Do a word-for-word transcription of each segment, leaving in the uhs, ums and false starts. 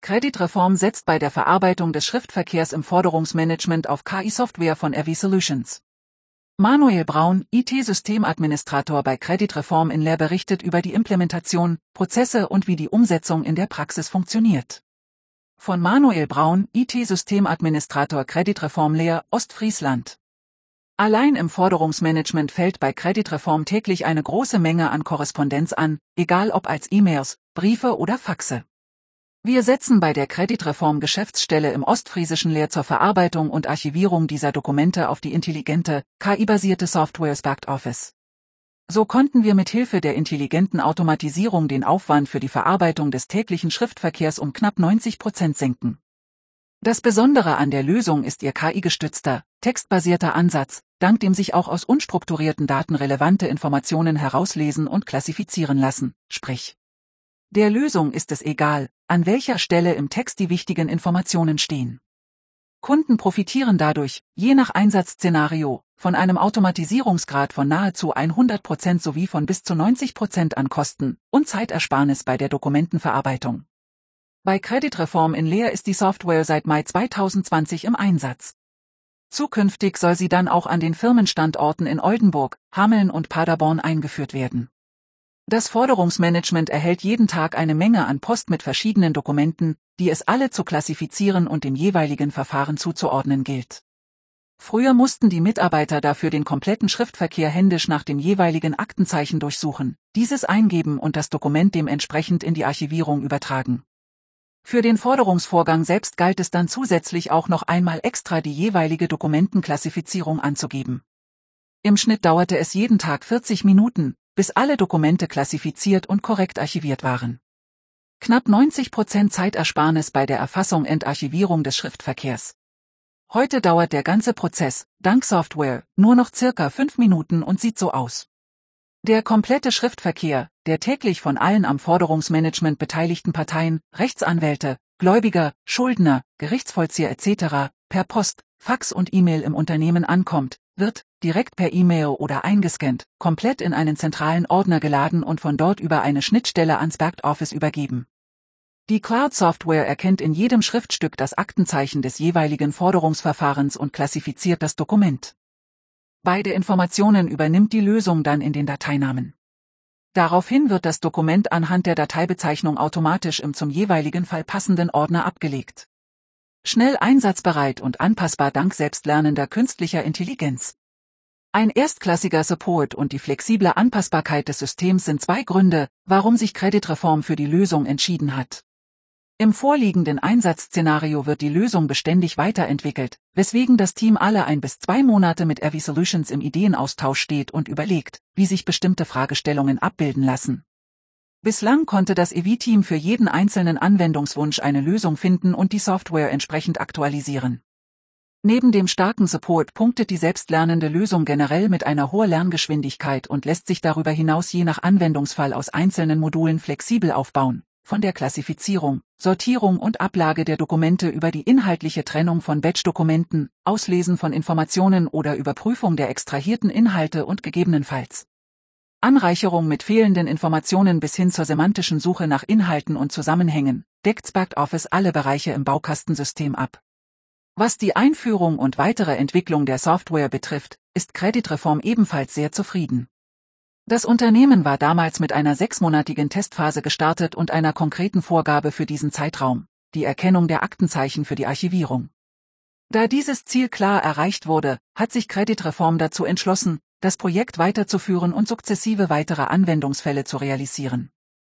Kreditreform setzt bei der Verarbeitung des Schriftverkehrs im Forderungsmanagement auf K I-Software von R V Solutions. Manuel Braun, I T-Systemadministrator bei Kreditreform in Leer, berichtet über die Implementation, Prozesse und wie die Umsetzung in der Praxis funktioniert. Von Manuel Braun, I T-Systemadministrator Kreditreform Leer, Ostfriesland. Allein im Forderungsmanagement fällt bei Kreditreform täglich eine große Menge an Korrespondenz an, egal ob als E-Mails, Briefe oder Faxe. Wir setzen bei der Kreditreform Geschäftsstelle im ostfriesischen Leer zur Verarbeitung und Archivierung dieser Dokumente auf die intelligente, K I-basierte Software SparkOffice. So konnten wir mit Hilfe der intelligenten Automatisierung den Aufwand für die Verarbeitung des täglichen Schriftverkehrs um knapp neunzig Prozent senken. Das Besondere an der Lösung ist ihr K I-gestützter, textbasierter Ansatz, dank dem sich auch aus unstrukturierten Daten relevante Informationen herauslesen und klassifizieren lassen, sprich: Der Lösung ist es egal, an welcher Stelle im Text die wichtigen Informationen stehen. Kunden profitieren dadurch, je nach Einsatzszenario, von einem Automatisierungsgrad von nahezu hundert Prozent sowie von bis zu neunzig Prozent an Kosten und Zeitersparnis bei der Dokumentenverarbeitung. Bei Kreditreform in Leer ist die Software seit Mai zweitausendzwanzig im Einsatz. Zukünftig soll sie dann auch an den Firmenstandorten in Oldenburg, Hameln und Paderborn eingeführt werden. Das Forderungsmanagement erhält jeden Tag eine Menge an Post mit verschiedenen Dokumenten, die es alle zu klassifizieren und dem jeweiligen Verfahren zuzuordnen gilt. Früher mussten die Mitarbeiter dafür den kompletten Schriftverkehr händisch nach dem jeweiligen Aktenzeichen durchsuchen, dieses eingeben und das Dokument dementsprechend in die Archivierung übertragen. Für den Forderungsvorgang selbst galt es dann zusätzlich auch noch einmal extra die jeweilige Dokumentenklassifizierung anzugeben. Im Schnitt dauerte es jeden Tag vierzig Minuten, bis alle Dokumente klassifiziert und korrekt archiviert waren. Knapp neunzig Prozent Zeitersparnis bei der Erfassung und Archivierung des Schriftverkehrs. Heute dauert der ganze Prozess, dank Software, nur noch circa fünf Minuten und sieht so aus. Der komplette Schriftverkehr, der täglich von allen am Forderungsmanagement beteiligten Parteien, Rechtsanwälte, Gläubiger, Schuldner, Gerichtsvollzieher et cetera, per Post, Fax und E-Mail im Unternehmen ankommt, wird, direkt per E-Mail oder eingescannt, komplett in einen zentralen Ordner geladen und von dort über eine Schnittstelle ans SparkOffice übergeben. Die Cloud-Software erkennt in jedem Schriftstück das Aktenzeichen des jeweiligen Forderungsverfahrens und klassifiziert das Dokument. Beide Informationen übernimmt die Lösung dann in den Dateinamen. Daraufhin wird das Dokument anhand der Dateibezeichnung automatisch im zum jeweiligen Fall passenden Ordner abgelegt. Schnell einsatzbereit und anpassbar dank selbstlernender künstlicher Intelligenz. Ein erstklassiger Support und die flexible Anpassbarkeit des Systems sind zwei Gründe, warum sich Kreditreform für die Lösung entschieden hat. Im vorliegenden Einsatzszenario wird die Lösung beständig weiterentwickelt, weswegen das Team alle ein bis zwei Monate mit R V Solutions im Ideenaustausch steht und überlegt, wie sich bestimmte Fragestellungen abbilden lassen. Bislang konnte das E V-Team für jeden einzelnen Anwendungswunsch eine Lösung finden und die Software entsprechend aktualisieren. Neben dem starken Support punktet die selbstlernende Lösung generell mit einer hohen Lerngeschwindigkeit und lässt sich darüber hinaus je nach Anwendungsfall aus einzelnen Modulen flexibel aufbauen, von der Klassifizierung, Sortierung und Ablage der Dokumente über die inhaltliche Trennung von Batch-Dokumenten, Auslesen von Informationen oder Überprüfung der extrahierten Inhalte und gegebenenfalls Anreicherung mit fehlenden Informationen bis hin zur semantischen Suche nach Inhalten und Zusammenhängen, deckt SparkOffice alle Bereiche im Baukastensystem ab. Was die Einführung und weitere Entwicklung der Software betrifft, ist Kreditreform ebenfalls sehr zufrieden. Das Unternehmen war damals mit einer sechsmonatigen Testphase gestartet und einer konkreten Vorgabe für diesen Zeitraum, die Erkennung der Aktenzeichen für die Archivierung. Da dieses Ziel klar erreicht wurde, hat sich Kreditreform dazu entschlossen, das Projekt weiterzuführen und sukzessive weitere Anwendungsfälle zu realisieren.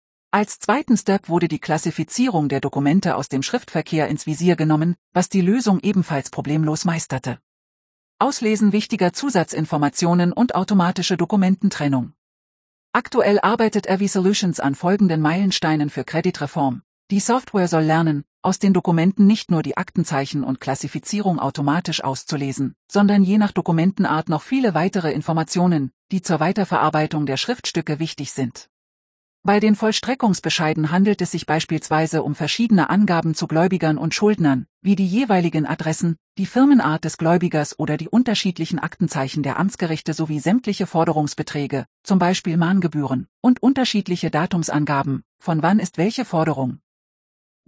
Als zweiten Step wurde die Klassifizierung der Dokumente aus dem Schriftverkehr ins Visier genommen, was die Lösung ebenfalls problemlos meisterte. Auslesen wichtiger Zusatzinformationen und automatische Dokumententrennung. Aktuell arbeitet R V Solutions an folgenden Meilensteinen für Kreditreform. Die Software soll lernen, aus den Dokumenten nicht nur die Aktenzeichen und Klassifizierung automatisch auszulesen, sondern je nach Dokumentenart noch viele weitere Informationen, die zur Weiterverarbeitung der Schriftstücke wichtig sind. Bei den Vollstreckungsbescheiden handelt es sich beispielsweise um verschiedene Angaben zu Gläubigern und Schuldnern, wie die jeweiligen Adressen, die Firmenart des Gläubigers oder die unterschiedlichen Aktenzeichen der Amtsgerichte sowie sämtliche Forderungsbeträge, zum Beispiel Mahngebühren, und unterschiedliche Datumsangaben, von wann ist welche Forderung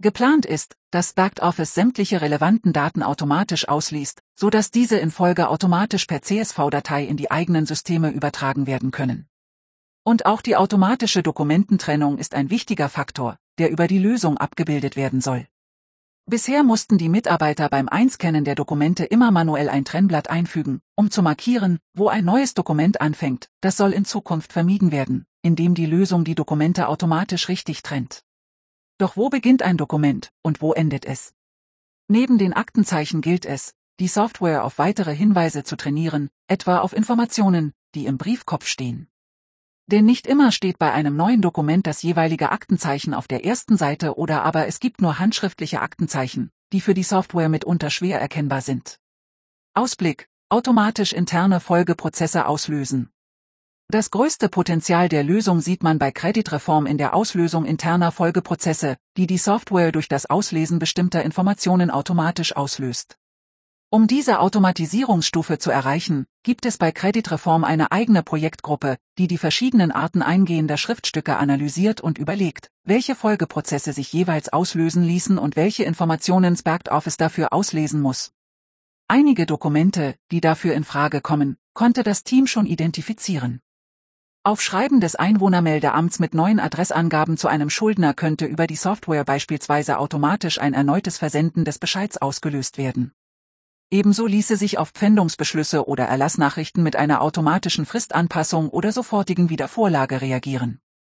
Geplant ist, dass Backoffice sämtliche relevanten Daten automatisch ausliest, so dass diese in Folge automatisch per C S V-Datei in die eigenen Systeme übertragen werden können. Und auch die automatische Dokumententrennung ist ein wichtiger Faktor, der über die Lösung abgebildet werden soll. Bisher mussten die Mitarbeiter beim Einscannen der Dokumente immer manuell ein Trennblatt einfügen, um zu markieren, wo ein neues Dokument anfängt. Das soll in Zukunft vermieden werden, indem die Lösung die Dokumente automatisch richtig trennt. Doch wo beginnt ein Dokument und wo endet es? Neben den Aktenzeichen gilt es, die Software auf weitere Hinweise zu trainieren, etwa auf Informationen, die im Briefkopf stehen. Denn nicht immer steht bei einem neuen Dokument das jeweilige Aktenzeichen auf der ersten Seite oder aber es gibt nur handschriftliche Aktenzeichen, die für die Software mitunter schwer erkennbar sind. Ausblick: automatisch interne Folgeprozesse auslösen. Das größte Potenzial der Lösung sieht man bei Credit-Reform in der Auslösung interner Folgeprozesse, die die Software durch das Auslesen bestimmter Informationen automatisch auslöst. Um diese Automatisierungsstufe zu erreichen, gibt es bei Credit-Reform eine eigene Projektgruppe, die die verschiedenen Arten eingehender Schriftstücke analysiert und überlegt, welche Folgeprozesse sich jeweils auslösen ließen und welche Informationen das Backoffice dafür auslesen muss. Einige Dokumente, die dafür in Frage kommen, konnte das Team schon identifizieren. Aufschreiben des Einwohnermeldeamts mit neuen Adressangaben zu einem Schuldner könnte über die Software beispielsweise automatisch ein erneutes Versenden des Bescheids ausgelöst werden. Ebenso ließe sich auf Pfändungsbeschlüsse oder Erlassnachrichten mit einer automatischen Fristanpassung oder sofortigen Wiedervorlage reagieren.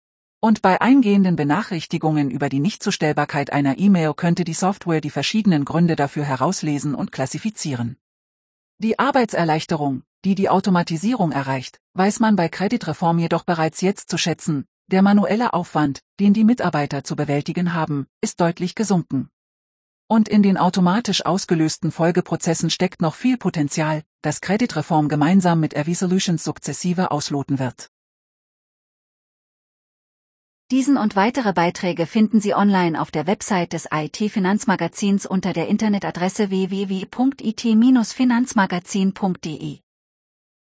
Und bei eingehenden Benachrichtigungen über die Nichtzustellbarkeit einer E-Mail könnte die Software die verschiedenen Gründe dafür herauslesen und klassifizieren. Die Arbeitserleichterung, die die Automatisierung erreicht, weiß man bei Credit-Reform jedoch bereits jetzt zu schätzen. Der manuelle Aufwand, den die Mitarbeiter zu bewältigen haben, ist deutlich gesunken. Und in den automatisch ausgelösten Folgeprozessen steckt noch viel Potenzial, das Credit-Reform gemeinsam mit EviSolutions sukzessive ausloten wird. Diesen und weitere Beiträge finden Sie online auf der Website des I T-Finanzmagazins unter der Internetadresse w w w punkt i t Bindestrich finanzmagazin punkt d e.